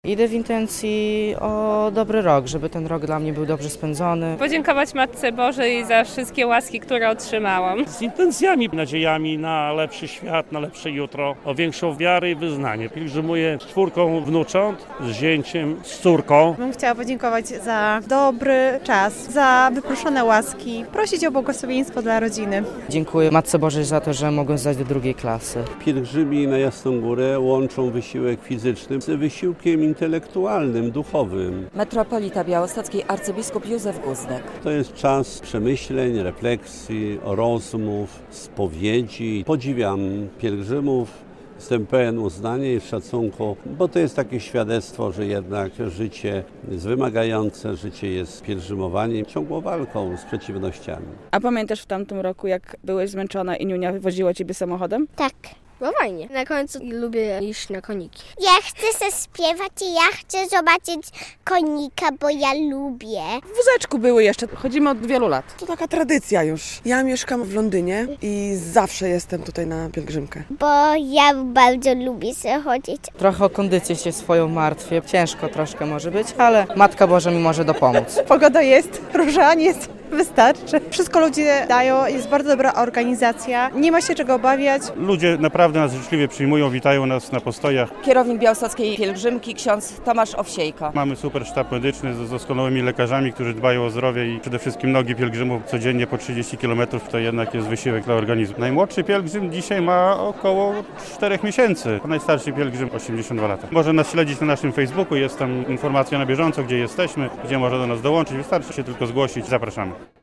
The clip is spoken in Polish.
Idę w intencji o dobry rok, żeby ten rok dla mnie był dobrze spędzony. Podziękować Matce Bożej za wszystkie łaski, które otrzymałam. Z intencjami, nadziejami na lepszy świat, na lepsze jutro, o większą wiarę i wyznanie. Pielgrzymuję z 4 wnucząt, z zięciem, z córką. Bym chciała podziękować za dobry czas, za wyproszone łaski, prosić o błogosławieństwo dla rodziny. Dziękuję Matce Bożej za to, że mogłem zdać do 2. klasy. Pielgrzymi na Jasną Górę łączą wysiłek fizyczny z wysiłkiem intelektualnym, duchowym. Metropolita białostockiej arcybiskup Józef Guznek. To jest czas przemyśleń, refleksji, rozmów, spowiedzi. Podziwiam pielgrzymów. Jestem pełen uznania i szacunku, bo to jest takie świadectwo, że jednak życie jest wymagające, życie jest pielgrzymowaniem, ciągłą walką z przeciwnościami. A pamiętasz w tamtym roku, jak byłeś zmęczona i Niunia wywoziła ciebie samochodem? Tak. No fajnie. Na końcu lubię iść na koniki. Ja chcę się śpiewać i ja chcę zobaczyć konika, bo ja lubię. W wózeczku były jeszcze, chodzimy od wielu lat. To taka tradycja już. Ja mieszkam w Londynie i zawsze jestem tutaj na pielgrzymkę. Bo ja bardzo lubię się chodzić. Trochę o kondycję się swoją martwię. Ciężko troszkę może być, ale Matka Boża mi może dopomóc. Pogoda jest, różaniec, wystarczy. Wszystko ludzie dają, jest bardzo dobra organizacja, nie ma się czego obawiać. Ludzie naprawdę nas życzliwie przyjmują, witają nas na postojach. Kierownik białostockiej pielgrzymki, ksiądz Tomasz Owsiejko. Mamy super sztab medyczny z doskonałymi lekarzami, którzy dbają o zdrowie i przede wszystkim nogi pielgrzymów codziennie po 30 km to jednak jest wysiłek dla organizmu. Najmłodszy pielgrzym dzisiaj ma około 4 miesięcy, a najstarszy pielgrzym 82 lata. Może nas śledzić na naszym Facebooku, jest tam informacja na bieżąco, gdzie jesteśmy, gdzie można do nas dołączyć, wystarczy się tylko zgłosić, zapraszamy.